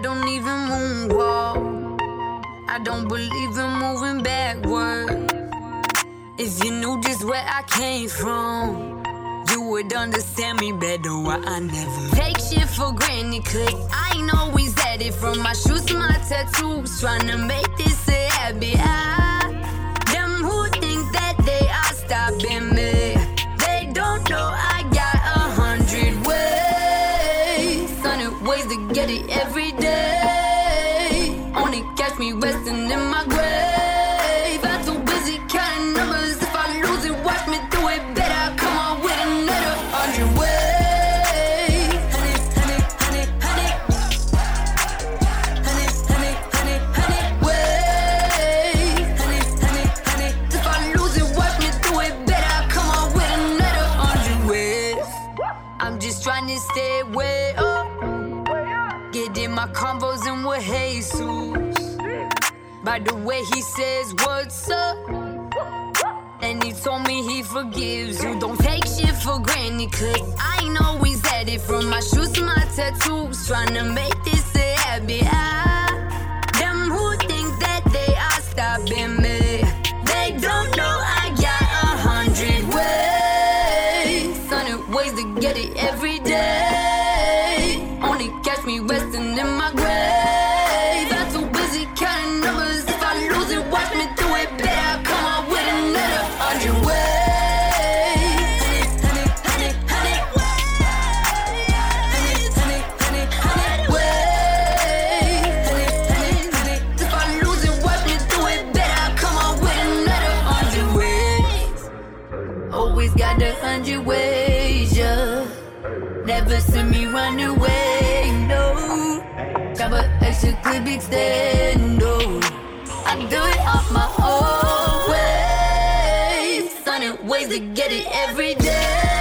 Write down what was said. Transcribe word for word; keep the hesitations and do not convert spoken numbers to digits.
don't even moonwalk. I don't believe in moving backward. If you knew just where I came from, you would understand me better. Why I never take shit for granted, cause I ain't always at it. From my shoes to my tattoos, trying to make this a habit. I, them who think that they are stopping me, they don't know I got a hundred ways, hundred ways to get it every day. Only catch me resting in my grave. I'm too busy counting numbers. If I lose it, watch me do it better. Come on with another hundred ways. Honey, honey, honey, honey. Honey, honey, honey, honey ways. Honey, honey, honey. If I lose it, watch me do it better. Come on with another hundred ways. I'm just trying to stay way up. Get in my combos and with Jesus. By the way he says what's up, and he told me he forgives you. Don't take shit for granted, cause I ain't always at it. From my shoes to my tattoos, trying to make this a habit. I, them who think that they are stopping me, they don't know I got a hundred ways, hundred ways to get it every day. Only catch me resting in my grave. I'm too busy counting numbers. If I lose it, watch me do it better. Come on with another hundred ways. Honey, honey, honey, honey. Honey, honey, honey, honey ways. Honey, honey, honey. If I lose it, watch me do it better. Come on with another hundred ways. Always got the hundred ways, yeah. Never see me run away, no. Got an extra clip extendo. I do it off my own way. Hundred ways to get it every day.